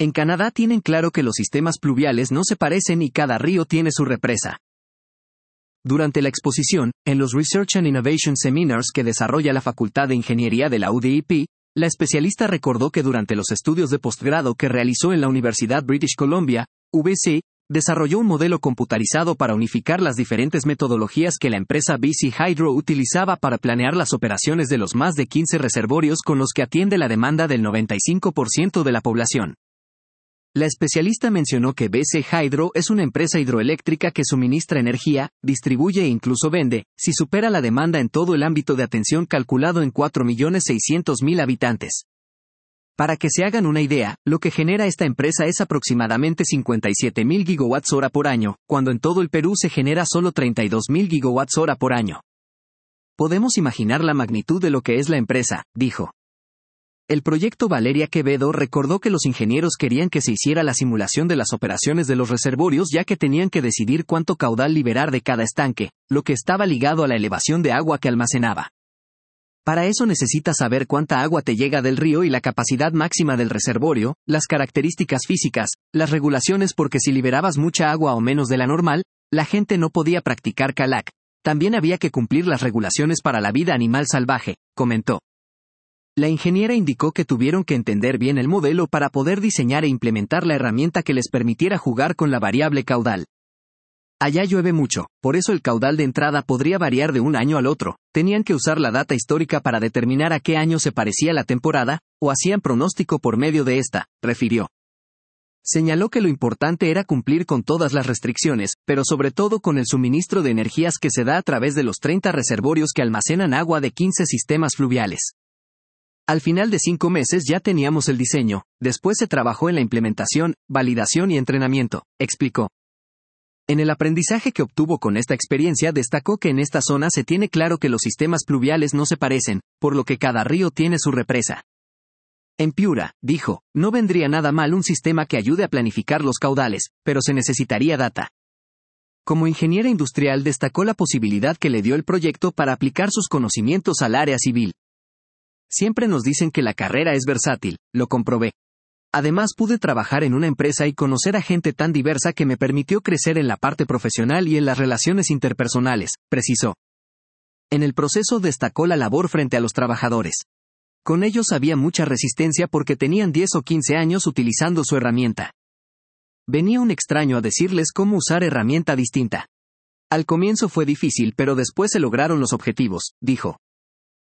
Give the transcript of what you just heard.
En Canadá tienen claro que los sistemas pluviales no se parecen y cada río tiene su represa. Durante la exposición, en los Research and Innovation Seminars que desarrolla la Facultad de Ingeniería de la UDIP, la especialista recordó que durante los estudios de posgrado que realizó en la Universidad British Columbia, UBC, desarrolló un modelo computarizado para unificar las diferentes metodologías que la empresa BC Hydro utilizaba para planear las operaciones de los más de 15 reservorios con los que atiende la demanda del 95% de la población. La especialista mencionó que BC Hydro es una empresa hidroeléctrica que suministra energía, distribuye e incluso vende, si supera la demanda en todo el ámbito de atención calculado en 4.600.000 habitantes. Para que se hagan una idea, lo que genera esta empresa es aproximadamente 57.000 gigawatts-hora por año, cuando en todo el Perú se genera solo 32.000 gigawatts-hora por año. Podemos imaginar la magnitud de lo que es la empresa, dijo. El proyecto Valeria Quevedo recordó que los ingenieros querían que se hiciera la simulación de las operaciones de los reservorios ya que tenían que decidir cuánto caudal liberar de cada estanque, lo que estaba ligado a la elevación de agua que almacenaba. Para eso necesitas saber cuánta agua te llega del río y la capacidad máxima del reservorio, las características físicas, las regulaciones porque si liberabas mucha agua o menos de la normal, la gente no podía practicar kayak. También había que cumplir las regulaciones para la vida animal salvaje, comentó. La ingeniera indicó que tuvieron que entender bien el modelo para poder diseñar e implementar la herramienta que les permitiera jugar con la variable caudal. Allá llueve mucho, por eso el caudal de entrada podría variar de un año al otro, tenían que usar la data histórica para determinar a qué año se parecía la temporada, o hacían pronóstico por medio de esta, refirió. Señaló que lo importante era cumplir con todas las restricciones, pero sobre todo con el suministro de energías que se da a través de los 30 reservorios que almacenan agua de 15 sistemas fluviales. Al final de 5 meses ya teníamos el diseño, después se trabajó en la implementación, validación y entrenamiento, explicó. En el aprendizaje que obtuvo con esta experiencia destacó que en esta zona se tiene claro que los sistemas pluviales no se parecen, por lo que cada río tiene su represa. En Piura, dijo, no vendría nada mal un sistema que ayude a planificar los caudales, pero se necesitaría data. Como ingeniera industrial destacó la posibilidad que le dio el proyecto para aplicar sus conocimientos al área civil. Siempre nos dicen que la carrera es versátil, lo comprobé. Además pude trabajar en una empresa y conocer a gente tan diversa que me permitió crecer en la parte profesional y en las relaciones interpersonales, precisó. En el proceso destacó la labor frente a los trabajadores. Con ellos había mucha resistencia porque tenían 10 o 15 años utilizando su herramienta. Venía un extraño a decirles cómo usar herramienta distinta. Al comienzo fue difícil pero después se lograron los objetivos, dijo.